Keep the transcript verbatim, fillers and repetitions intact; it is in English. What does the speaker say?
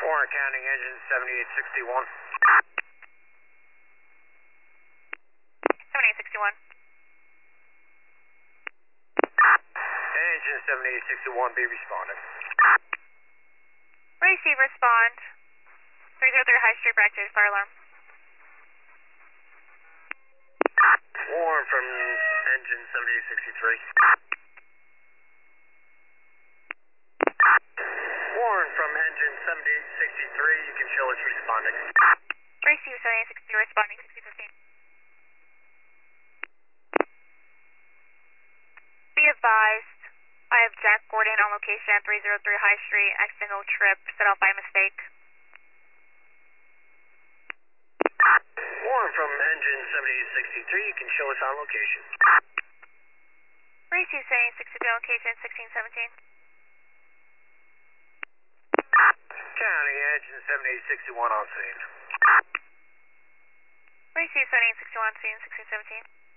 Warren County, engine seventy-eight sixty-one. seventy-eight sixty-one. Engine seventy-eight sixty-one, be responding. Receive, respond. three zero three High Street, for activated fire alarm. Warren from engine seventy-eight sixty-three. Warren from engine seventy-eight sixty-three, you can show us responding. Receive, seventy-eight sixty-three, responding, sixty fifteen. Be advised, I have Jack Gordon on location at three zero three High Street, accidental trip set off by mistake. Warren from engine seventy-eight sixty-three, you can show us on location. Receive, seventy-eight sixty-three, location sixteen seventeen. County, engine seventy-eight sixty-one on scene. Receive, seventy-eight sixty-one, scene sixteen seventeen.